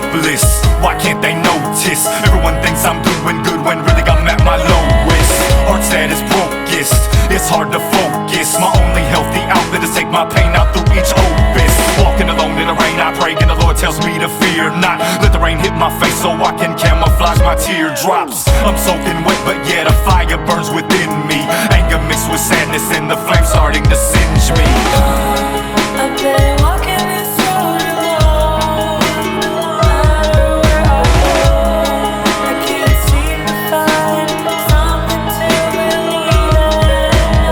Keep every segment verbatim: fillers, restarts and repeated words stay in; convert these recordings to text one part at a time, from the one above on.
hopeless. Why can't they notice? Everyone thinks I'm doing good when really I'm at my lowest. Art's at its brokest, it's hard to focus. My only healthy outlet is take my pain out through each opus. Walking alone in the rain, I pray and the Lord tells me to fear not. Let the rain hit my face so I can camouflage my teardrops. I'm soaking wet but yet a fire burns within me. Anger mixed with sadness and the flame starting to singe me. I've been walking this road alone. No matter where I go, I can't seem to find something to believe in.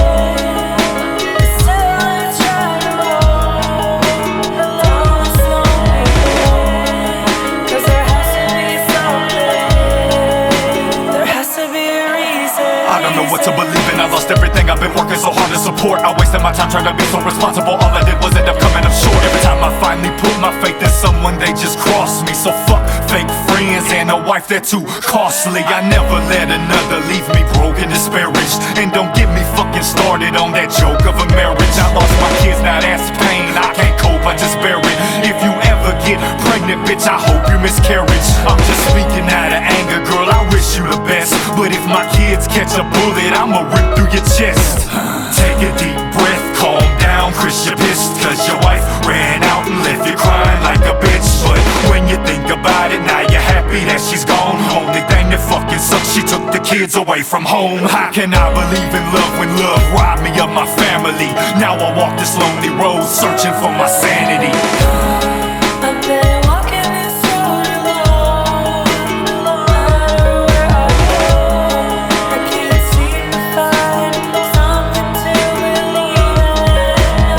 Still I try to roll along this lonely road, 'cause there has to be something. There has to be a reason. I don't know what to believe in, I lost everything I've been working so hard to support. I wasted my time trying to be so responsible, all I did was end up coming up short. Every time I finally put my faith in someone, they just cross me. So fuck fake friends and a wife, they're too costly. I never let another leave me broken, disparaged. And don't get me fucking started on that joke of a marriage. I lost my kids, now that's pain, I can't cope, I just bear it. If you ever get pregnant, bitch, I hope you miscarriage. I'm just speaking out of anger, girl, I wish you the best. But if my kids catch a bullet, I'ma rip through your chest. Take a deep breath, calm down, Chris, you're pissed cause your wife ran out and left you crying like a bitch. But when you think about it, now you're happy that she's gone. Only thing that fucking sucks, she took the kids away from home. How can I believe in love when love robbed me of my family? Now I walk this lonely road searching for my sanity. I've been walking this road alone. No matter where I go, I can't seem to find something to believe in.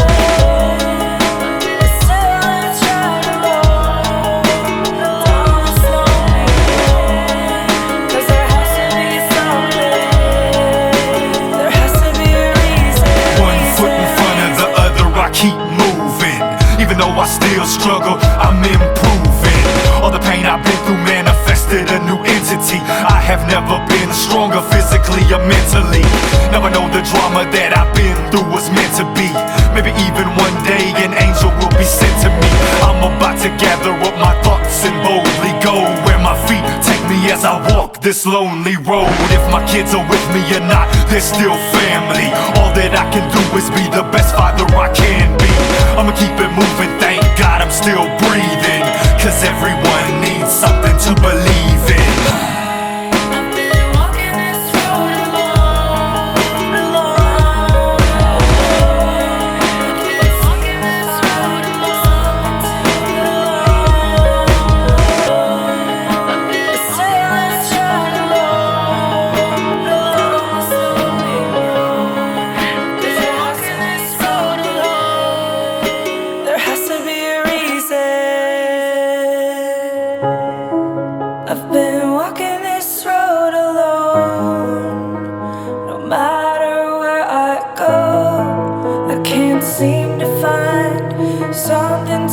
Still I try to roll along this lonely road, 'cause there has to be something. There has to be a reason. One foot in front of the other, I keep moving. Even though I still struggle, I'm improving. All the pain I've been through manifested a new entity. I have never been stronger physically or mentally. Now I know the drama that I've been through was meant to be. Maybe even one day an angel will be sent to me. I'm about to gather up my thoughts and boldly go where my feet take me as I walk this lonely road. If my kids are with me or not, they're still family. All that I can do is be the best father I can be. I'ma keep it moving, thank God I'm still breathing, 'cause everyone needs something to believe in. I've been walking this road alone, alone. I've been walking this road alone to believe. Still I try to roll along this lonely road, 'cause you're walking this road alone. There has to be a reason. I've been walking this road alone. No matter where I go, I can't seem to find something